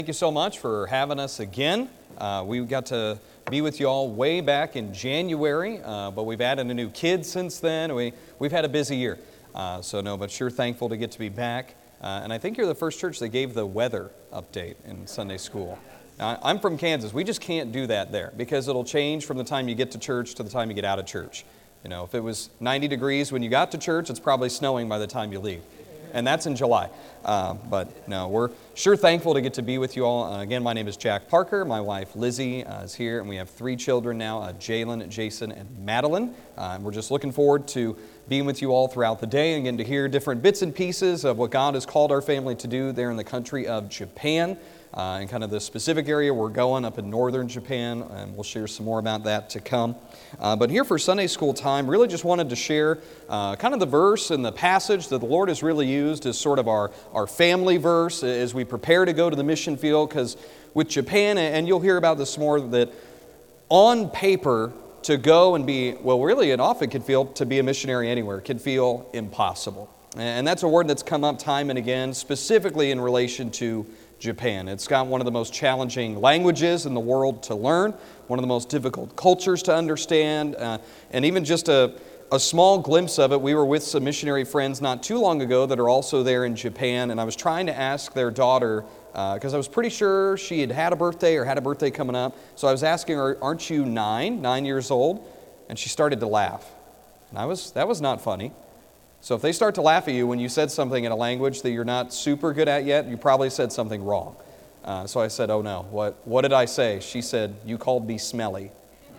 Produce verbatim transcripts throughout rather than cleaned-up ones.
Thank you so much for having us again. Uh, we got to be with you all way back in January, uh, but we've added a new kid since then. We, we've had a busy year. Uh, so no, but sure thankful to get to be back. Uh, and I think you're the first church that gave the weather update in Sunday school. Now, I'm from Kansas. We just can't do that there because it'll change from the time you get to church to the time you get out of church. You know, if it was ninety degrees when you got to church, it's probably snowing by the time you leave. And that's in July. Uh, but no, we're sure thankful to get to be with you all. Uh, again, my name is Jack Parker. My wife Lizzie uh, is here, and we have three children now, uh, Jalen, Jason, and Madeline. Uh, and we're just looking forward to being with you all throughout the day and getting to hear different bits and pieces of what God has called our family to do there in the country of Japan. Uh, and kind of the specific area we're going up in northern Japan, and we'll share some more about that to come. Uh, but here for Sunday school time, really just wanted to share uh, kind of the verse and the passage that the Lord has really used as sort of our, our family verse as we prepare to go to the mission field, because with Japan, and you'll hear about this more, that on paper to go and be, well really it often can feel, to be a missionary anywhere, can feel impossible. And that's a word that's come up time and again, specifically in relation to Japan. It's got one of the most challenging languages in the world to learn, one of the most difficult cultures to understand, uh, and even just a, a small glimpse of it. We were with some missionary friends not too long ago that are also there in Japan, and I was trying to ask their daughter, because uh, I was pretty sure she had had a birthday or had a birthday coming up, so I was asking her, aren't you nine, nine years old? And she started to laugh. And I was, that was not funny. So if they start to laugh at you when you said something in a language that you're not super good at yet, you probably said something wrong. Uh, so I said, oh no, what, what did I say? She said, you called me smelly.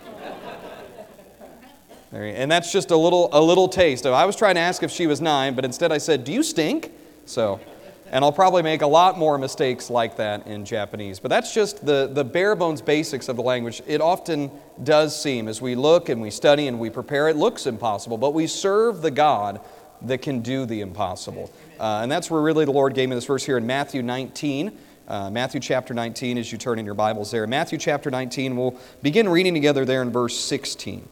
And that's just a little a little taste. I was trying to ask if she was nine, but instead I said, do you stink? So, and I'll probably make a lot more mistakes like that in Japanese. But that's just the, the bare bones basics of the language. It often does seem, as we look and we study and we prepare, it looks impossible, but we serve the God that can do the impossible. Uh, and that's where really the Lord gave me this verse here in Matthew nineteen. Uh, Matthew chapter nineteen, as you turn in your Bibles there. Matthew chapter nineteen, we'll begin reading together there in verse sixteen.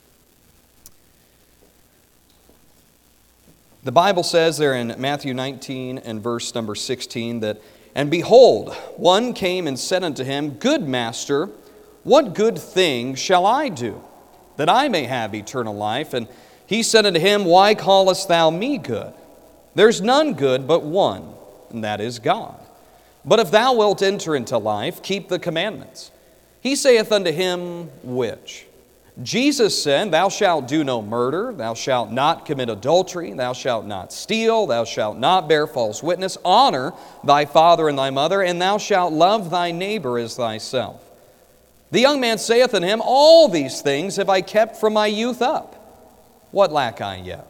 The Bible says there in Matthew nineteen and verse number sixteen that, and behold, one came and said unto him, Good master, what good thing shall I do, that I may have eternal life? And he said unto him, Why callest thou me good? There's none good but one, and that is God. But if thou wilt enter into life, keep the commandments. He saith unto him, Which? Jesus said, Thou shalt do no murder, thou shalt not commit adultery, thou shalt not steal, thou shalt not bear false witness, honor thy father and thy mother, and thou shalt love thy neighbor as thyself. The young man saith unto him, All these things have I kept from my youth up. What lack I yet?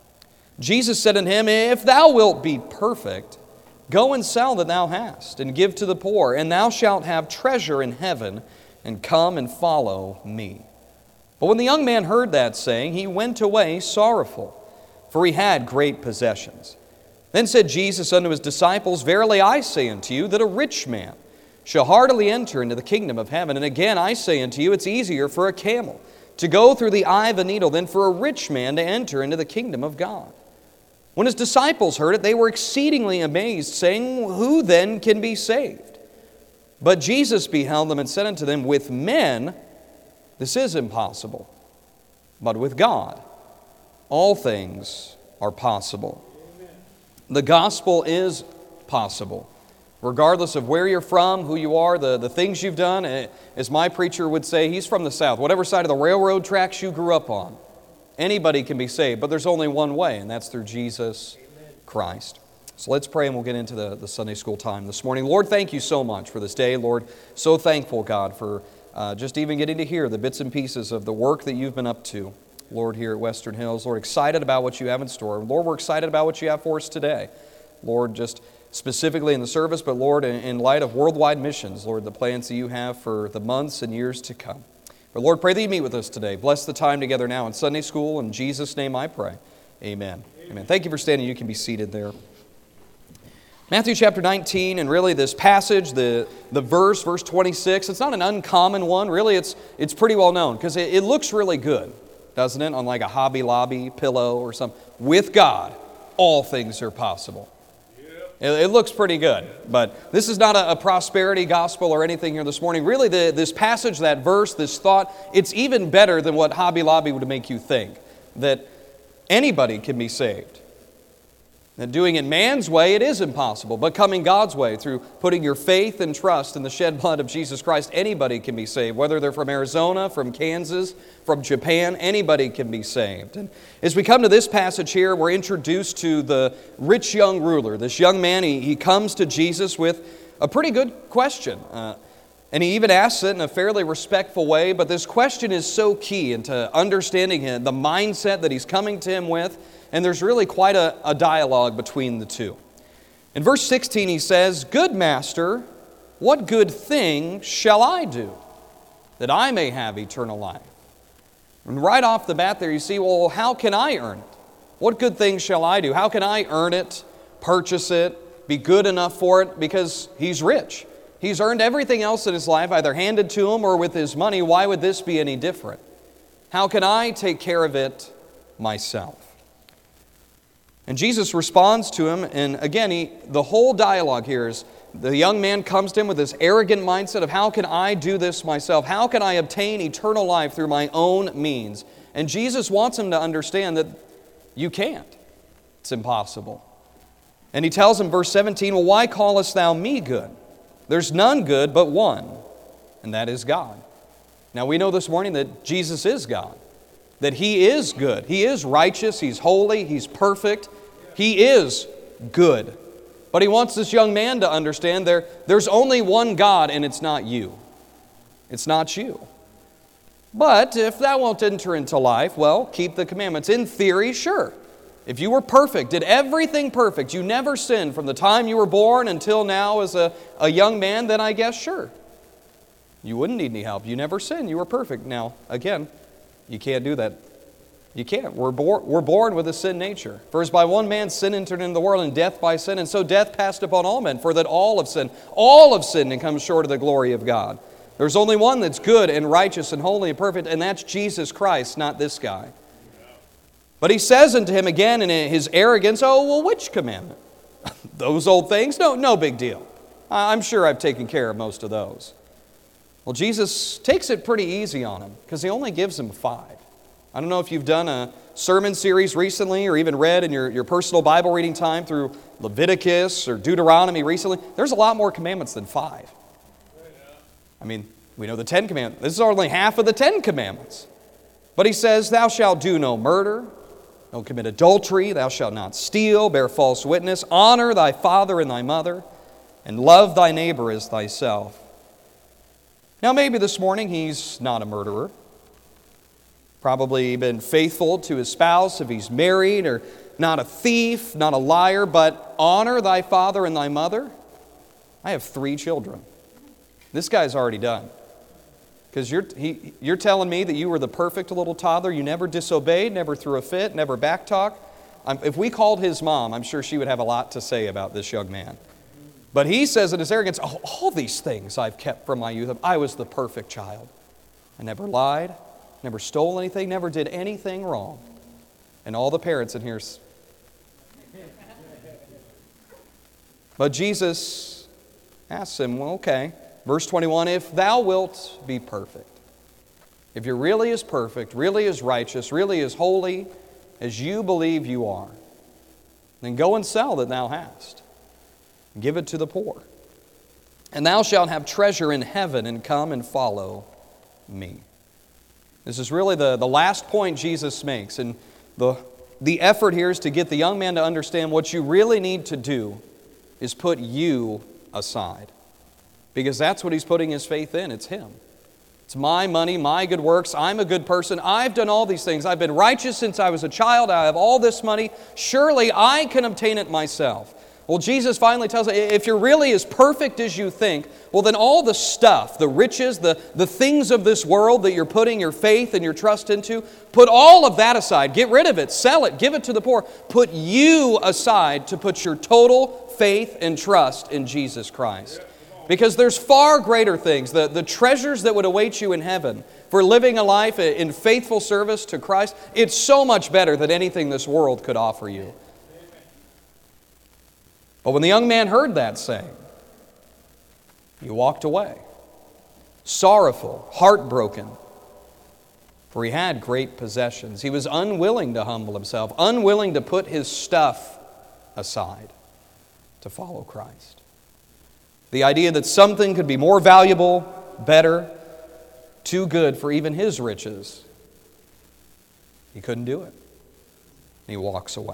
Jesus said unto him, If thou wilt be perfect, go and sell that thou hast, and give to the poor, and thou shalt have treasure in heaven, and come and follow me. But when the young man heard that saying, he went away sorrowful, for he had great possessions. Then said Jesus unto his disciples, Verily I say unto you, that a rich man shall hardily enter into the kingdom of heaven. And again I say unto you, it's easier for a camel to go through the eye of a needle than for a rich man to enter into the kingdom of God. When his disciples heard it, they were exceedingly amazed, saying, Who then can be saved? But Jesus beheld them and said unto them, With men this is impossible, but with God all things are possible. The gospel is possible. Regardless of where you're from, who you are, the, the things you've done, as my preacher would say, he's from the South. Whatever side of the railroad tracks you grew up on, anybody can be saved, but there's only one way, and that's through Jesus Christ. So let's pray and we'll get into the, the Sunday school time this morning. Lord, thank you so much for this day. Lord, so thankful, God, for uh, just even getting to hear the bits and pieces of the work that you've been up to, Lord, here at Western Hills. Lord, excited about what you have in store. Lord, we're excited about what you have for us today. Lord, just specifically in the service, but Lord, in light of worldwide missions, Lord, the plans that you have for the months and years to come. But Lord, pray that you meet with us today. Bless the time together now in Sunday school. In Jesus' name I pray. Amen. Amen. Amen. Thank you for standing. You can be seated there. Matthew chapter nineteen, and really this passage, the, the verse, verse twenty-six, it's not an uncommon one. Really, it's, it's pretty well known because it, it looks really good, doesn't it? On like a Hobby Lobby pillow or something. With God, all things are possible. It, it looks pretty good, but this is not a, a prosperity gospel or anything here this morning. Really, the, this passage, that verse, this thought, it's even better than what Hobby Lobby would make you think, that anybody can be saved. That doing it man's way, it is impossible, but coming God's way through putting your faith and trust in the shed blood of Jesus Christ, anybody can be saved. Whether they're from Arizona, from Kansas, from Japan, anybody can be saved. And as we come to this passage here, we're introduced to the rich young ruler. This young man, he, he comes to Jesus with a pretty good question. Uh, and he even asks it in a fairly respectful way, but this question is so key into understanding him, the mindset that he's coming to him with. And there's really quite a, a dialogue between the two. In verse sixteen he says, "Good master, what good thing shall I do, that I may have eternal life?" And right off the bat there you see, well, how can I earn it? What good thing shall I do? How can I earn it, purchase it, be good enough for it? Because he's rich. He's earned everything else in his life, either handed to him or with his money. Why would this be any different? How can I take care of it myself? And Jesus responds to him, and again, he, the whole dialogue here is the young man comes to him with this arrogant mindset of how can I do this myself? How can I obtain eternal life through my own means? And Jesus wants him to understand that you can't. It's impossible. And he tells him, verse seventeen, "Well, why callest thou me good? There's none good but one, and that is God." Now we know this morning that Jesus is God. That He is good. He is righteous. He's holy. He's perfect. He is good. But He wants this young man to understand there, there's only one God, and it's not you. It's not you. But if that won't enter into life, well, keep the commandments. In theory, sure. If you were perfect, did everything perfect, you never sinned from the time you were born until now as a, a young man, then I guess sure. You wouldn't need any help. You never sinned. You were perfect. Now, again, you can't do that. You can't. We're, bor- we're born with a sin nature. For as by one man sin entered into the world, and death by sin, and so death passed upon all men, for that all have sinned. All have sinned and come short of the glory of God. There's only one that's good and righteous and holy and perfect, and that's Jesus Christ, not this guy. But he says unto him again in his arrogance, "Oh, well, which commandment? Those old things? No, no big deal. I'm sure I've taken care of most of those." Well, Jesus takes it pretty easy on him because He only gives him five. I don't know if you've done a sermon series recently or even read in your, your personal Bible reading time through Leviticus or Deuteronomy recently. There's a lot more commandments than five. I mean, we know the Ten Commandments. This is only half of the Ten Commandments. But He says, "Thou shalt do no murder, don't commit adultery, thou shalt not steal, bear false witness, honor thy father and thy mother, and love thy neighbor as thyself." Now maybe this morning he's not a murderer. Probably been faithful to his spouse if he's married, or not a thief, not a liar, but honor thy father and thy mother. I have three children. This guy's already done. Because you're, he, you're telling me that you were the perfect little toddler. You never disobeyed, never threw a fit, never backtalked. Um, if we called his mom, I'm sure she would have a lot to say about this young man. But he says in his arrogance, "Oh, all these things I've kept from my youth. I was the perfect child. I never lied, never stole anything, never did anything wrong." And all the parents in here. But Jesus asks him, well, okay. Verse twenty-one, "If thou wilt be perfect," if you're really as perfect, really as righteous, really as holy as you believe you are, then go and sell that thou hast. Give it to the poor. And thou shalt have treasure in heaven, and come and follow me. This is really the, the last point Jesus makes. And the, the effort here is to get the young man to understand what you really need to do is put you aside. Because that's what he's putting his faith in. It's Him. It's my money, my good works. I'm a good person. I've done all these things. I've been righteous since I was a child. I have all this money. Surely I can obtain it myself. Well, Jesus finally tells us, if you're really as perfect as you think, well, then all the stuff, the riches, the, the things of this world that you're putting your faith and your trust into, put all of that aside. Get rid of it. Sell it. Give it to the poor. Put you aside to put your total faith and trust in Jesus Christ. Because there's far greater things, the, the treasures that would await you in heaven for living a life in faithful service to Christ. It's so much better than anything this world could offer you. But when the young man heard that saying, he walked away, sorrowful, heartbroken, for he had great possessions. He was unwilling to humble himself, unwilling to put his stuff aside to follow Christ. The idea that something could be more valuable, better, too good for even his riches, he couldn't do it. And he walks away.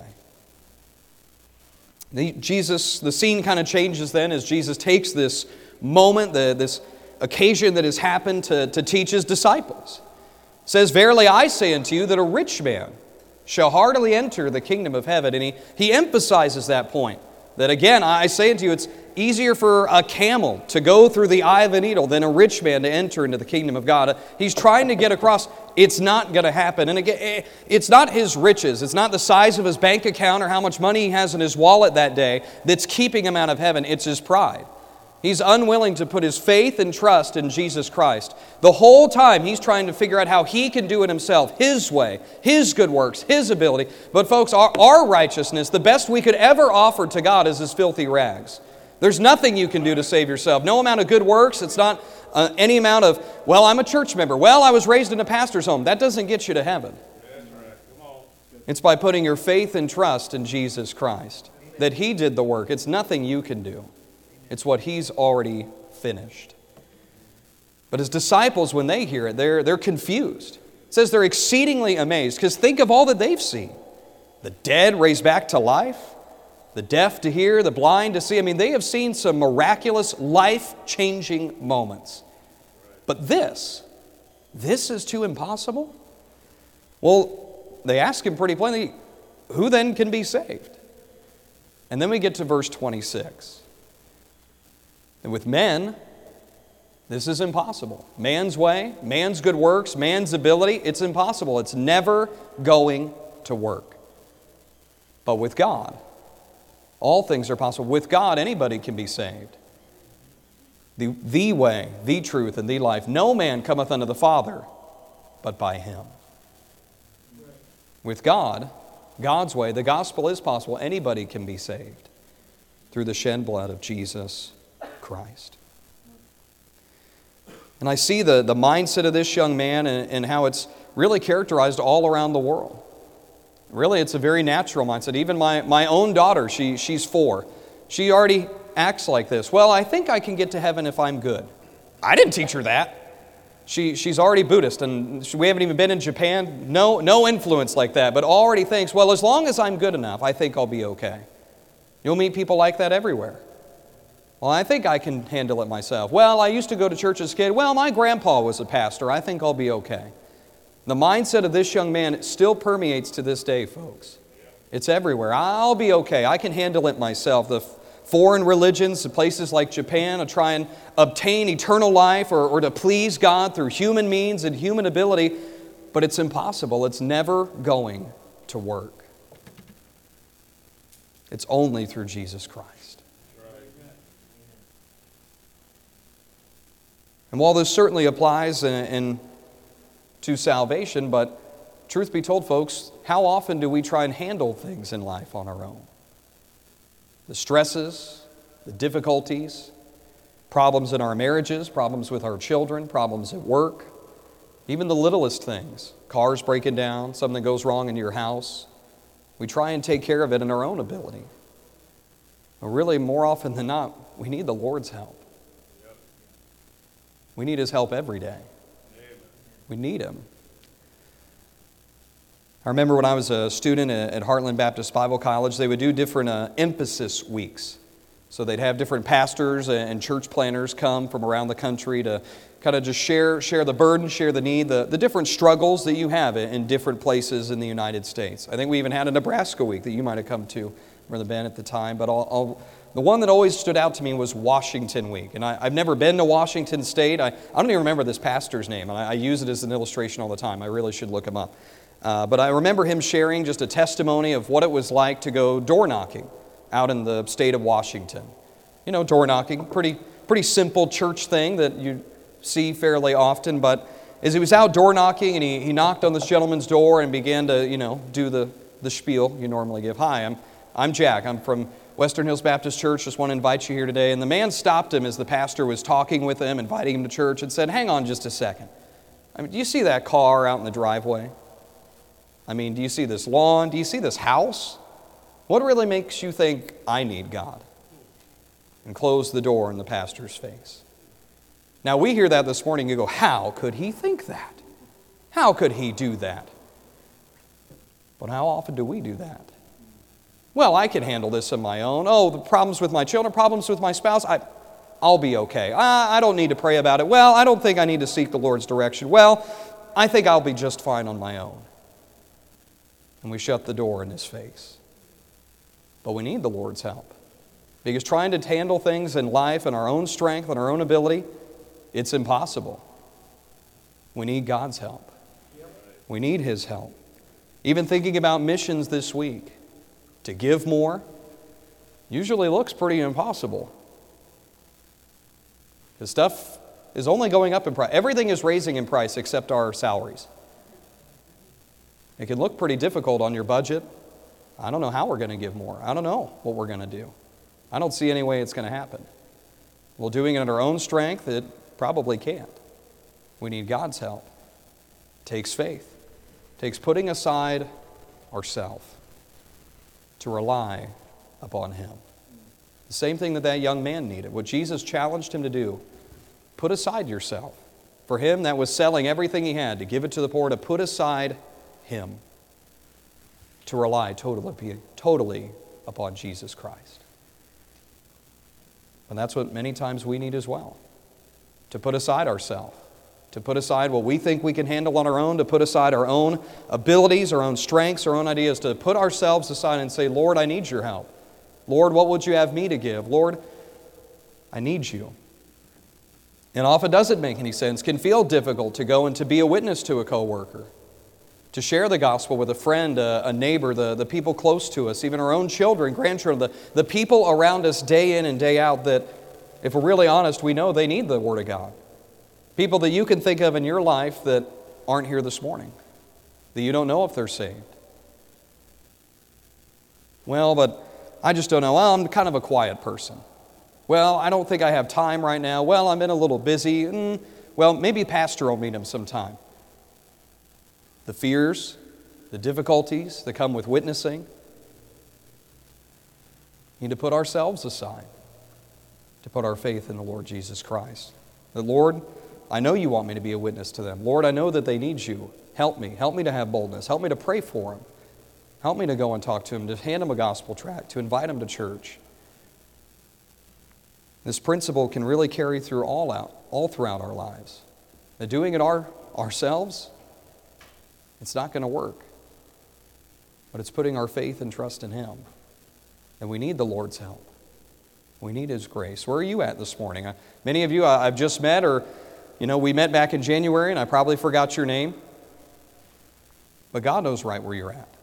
The, Jesus, the scene kind of changes then as Jesus takes this moment, the, this occasion that has happened to, to teach his disciples. It says, "Verily I say unto you that a rich man shall hardly enter the kingdom of heaven." And he, he emphasizes that point. That again, I say unto you, it's easier for a camel to go through the eye of a needle than a rich man to enter into the kingdom of God. He's trying to get across, it's not going to happen. And again, it's not his riches, it's not the size of his bank account or how much money he has in his wallet that day that's keeping him out of heaven. It's his pride. He's unwilling to put his faith and trust in Jesus Christ. The whole time he's trying to figure out how he can do it himself, his way, his good works, his ability. But folks, our, our righteousness, the best we could ever offer to God is his filthy rags. There's nothing you can do to save yourself. No amount of good works. It's not uh, any amount of, well, I'm a church member. Well, I was raised in a pastor's home. That doesn't get you to heaven. It's by putting your faith and trust in Jesus Christ, that he did the work. It's nothing you can do. It's what he's already finished. But his disciples, when they hear it, they're, they're confused. It says they're exceedingly amazed, because think of all that they've seen. The dead raised back to life, the deaf to hear, the blind to see. I mean, they have seen some miraculous, life-changing moments. But this, this is too impossible? Well, they ask him pretty plainly, who then can be saved? And then we get to verse twenty-six. And with men, this is impossible. Man's way, man's good works, man's ability, it's impossible. It's never going to work. But with God, all things are possible. With God, anybody can be saved. The, the way, the truth, and the life. No man cometh unto the Father but by him. With God, God's way, the gospel is possible. Anybody can be saved through the shed blood of Jesus Christ. And I see the, the mindset of this young man and, and how it's really characterized all around the world. Really, it's a very natural mindset. Even my, my own daughter, she, she's four. She already acts like this. Well, I think I can get to heaven if I'm good. I didn't teach her that. She, she's already Buddhist, and we haven't even been in Japan. No, no influence like that, but already thinks, well, as long as I'm good enough, I think I'll be okay. You'll meet people like that everywhere. Well, I think I can handle it myself. Well, I used to go to church as a kid. Well, my grandpa was a pastor. I think I'll be okay. The mindset of this young man still permeates to this day, folks. It's everywhere. I'll be okay. I can handle it myself. The foreign religions, the places like Japan, to try and obtain eternal life or, or to please God through human means and human ability, but it's impossible. It's never going to work. It's only through Jesus Christ. And while this certainly applies in, in, to salvation, but truth be told, folks, how often do we try and handle things in life on our own? The stresses, the difficulties, problems in our marriages, problems with our children, problems at work, even the littlest things. Cars breaking down, something goes wrong in your house. We try and take care of it in our own ability. But really, more often than not, we need the Lord's help. We need His help every day. We need Him. I remember when I was a student at Heartland Baptist Bible College, they would do different uh, emphasis weeks. So they'd have different pastors and church planners come from around the country to kind of just share, share the burden, share the need, the, the different struggles that you have in different places in the United States. I think we even had a Nebraska week that you might have come to, Brother Ben, at the time. But I'll, I'll, the one that always stood out to me was Washington week. And I, I've never been to Washington State. I, I don't even remember this pastor's name. And I, I use it as an illustration all the time. I really should look him up. Uh, but I remember him sharing just a testimony of what it was like to go door knocking out in the state of Washington. You know, door knocking, pretty pretty simple church thing that you see fairly often. But as he was out door knocking and he, he knocked on this gentleman's door and began to, you know, do the, the spiel you normally give. Hi, I'm I'm Jack. I'm from Western Hills Baptist Church. Just want to invite you here today. And the man stopped him as the pastor was talking with him, inviting him to church, and said, hang on just a second. I mean, do you see that car out in the driveway? I mean, do you see this lawn? Do you see this house? What really makes you think I need God? And closed the door in the pastor's face. Now, we hear that this morning, you go, how could he think that? How could he do that? But how often do we do that? Well, I can handle this on my own. Oh, the problems with my children, problems with my spouse, I, I'll be okay. I, I don't need to pray about it. Well, I don't think I need to seek the Lord's direction. Well, I think I'll be just fine on my own. And we shut the door in his face. But we need the Lord's help. Because trying to handle things in life in our own strength and our own ability, it's impossible. We need God's help. We need His help. Even thinking about missions this week, to give more, usually looks pretty impossible. Because stuff is only going up in price. Everything is raising in price except our salaries. It can look pretty difficult on your budget. I don't know how we're going to give more. I don't know what we're going to do. I don't see any way it's going to happen. Well, doing it in our own strength, it probably can't. We need God's help. It takes faith. It takes putting aside ourselves to rely upon Him. The same thing that that young man needed. What Jesus challenged him to do, put aside yourself. For him, that was selling everything he had to give it to the poor, to put aside him, to rely totally, totally upon Jesus Christ. And that's what many times we need as well. To put aside ourselves. To put aside what we think we can handle on our own. To put aside our own abilities, our own strengths, our own ideas. To put ourselves aside and say, Lord, I need your help. Lord, what would you have me to give? Lord, I need you. And often doesn't make any sense. Can feel difficult to go and to be a witness to a coworker. To share the gospel with a friend, a, a neighbor, the, the people close to us, even our own children, grandchildren, the, the people around us day in and day out that, if we're really honest, we know they need the Word of God. People that you can think of in your life that aren't here this morning, that you don't know if they're saved. Well, but I just don't know. Well, I'm kind of a quiet person. Well, I don't think I have time right now. Well, I'm been a little busy. Mm, well, maybe Pastor will meet him sometime. The fears, the difficulties that come with witnessing. We need to put ourselves aside to put our faith in the Lord Jesus Christ. The Lord, I know you want me to be a witness to them. Lord, I know that they need you. Help me. Help me to have boldness. Help me to pray for them. Help me to go and talk to them, to hand them a gospel tract, to invite them to church. This principle can really carry through all out, all throughout our lives. Now, doing it our, ourselves, it's not going to work. But it's putting our faith and trust in Him. And we need the Lord's help. We need His grace. Where are you at this morning? Many of you I've just met, or, you know, we met back in January and I probably forgot your name. But God knows right where you're at.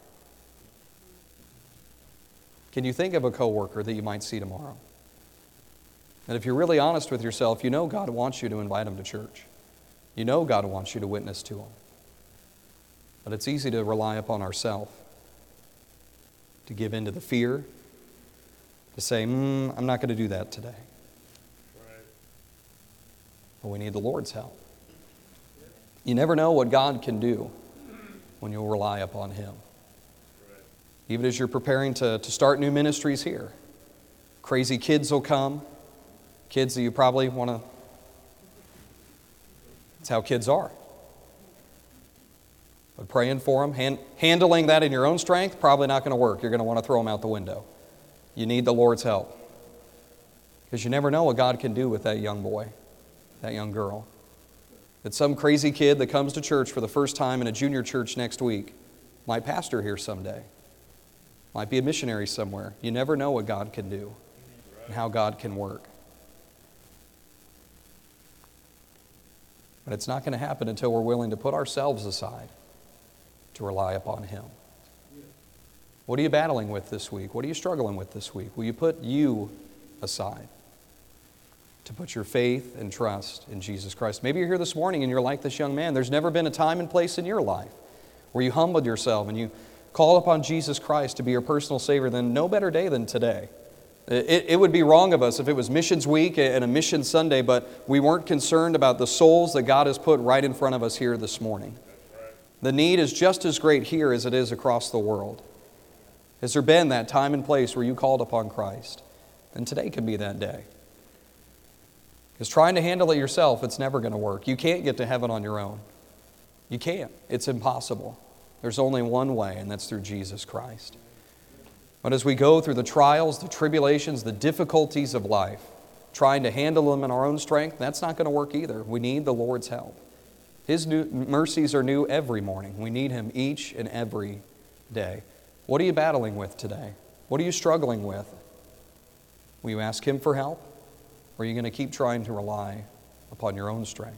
Can you think of a coworker that you might see tomorrow? And if you're really honest with yourself, you know God wants you to invite them to church. You know God wants you to witness to them. But it's easy to rely upon ourselves, to give in to the fear, to say, mm, I'm not going to do that today. Right. But we need the Lord's help. You never know what God can do when you'll rely upon Him. Right. Even as you're preparing to, to start new ministries here, crazy kids will come, kids that you probably want to, that's how kids are. But praying for them, hand, handling that in your own strength, probably not going to work. You're going to want to throw them out the window. You need the Lord's help. Because you never know what God can do with that young boy, that young girl. That some crazy kid that comes to church for the first time in a junior church next week might pastor here someday. Might be a missionary somewhere. You never know what God can do and how God can work. But it's not going to happen until we're willing to put ourselves aside to rely upon Him. What are you battling with this week? What are you struggling with this week? Will you put you aside to put your faith and trust in Jesus Christ? Maybe you're here this morning and you're like this young man. There's never been a time and place in your life where you humbled yourself and you call upon Jesus Christ to be your personal Savior. Then no better day than today It, it would be wrong of us if it was Missions Week and a Mission Sunday, but we weren't concerned about the souls that God has put right in front of us here this morning. The need is just as great here as it is across the world. Has there been that time and place where you called upon Christ? And today can be that day. Because trying to handle it yourself, it's never going to work. You can't get to heaven on your own. You can't. It's impossible. There's only one way, and that's through Jesus Christ. But as we go through the trials, the tribulations, the difficulties of life, trying to handle them in our own strength, that's not going to work either. We need the Lord's help. His new mercies are new every morning. We need Him each and every day. What are you battling with today? What are you struggling with? Will you ask Him for help? Or are you going to keep trying to rely upon your own strength?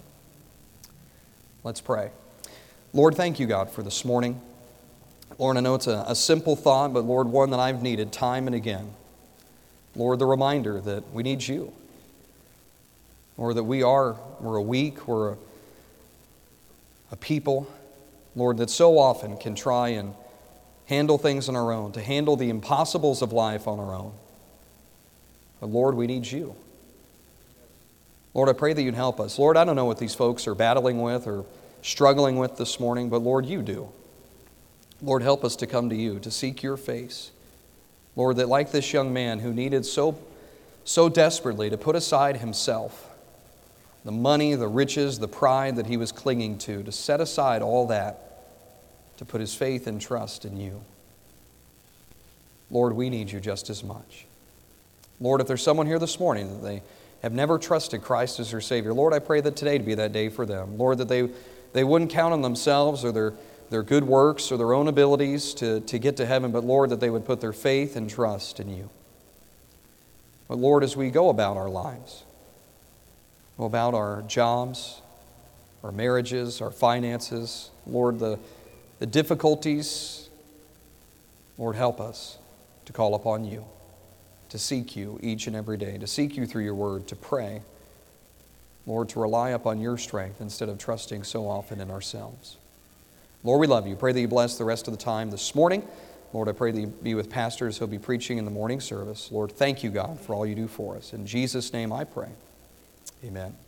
Let's pray. Lord, thank you, God, for this morning. Lord, I know it's a, a simple thought, but Lord, one that I've needed time and again. Lord, the reminder that we need you. Or that we are, we're a weak, we're a, a people, Lord, that so often can try and handle things on our own, to handle the impossibles of life on our own. But Lord, we need you. Lord, I pray that you'd help us. Lord, I don't know what these folks are battling with or struggling with this morning, but Lord, you do. Lord, help us to come to you, to seek your face. Lord, that like this young man who needed so, so desperately to put aside himself, the money, the riches, the pride that he was clinging to, to set aside all that, to put his faith and trust in you. Lord, we need you just as much. Lord, if there's someone here this morning that they have never trusted Christ as their Savior, Lord, I pray that today to be that day for them. Lord, that they, they wouldn't count on themselves or their their good works or their own abilities to, to get to heaven, but Lord, that they would put their faith and trust in you. But Lord, as we go about our lives, go about our jobs, our marriages, our finances, Lord, the, the difficulties, Lord, help us to call upon you, to seek you each and every day, to seek you through your word, to pray, Lord, to rely upon your strength instead of trusting so often in ourselves. Lord, we love you. Pray that you bless the rest of the time this morning. Lord, I pray that you be with pastors who'll be preaching in the morning service. Lord, thank you, God, for all you do for us. In Jesus' name I pray. Amen.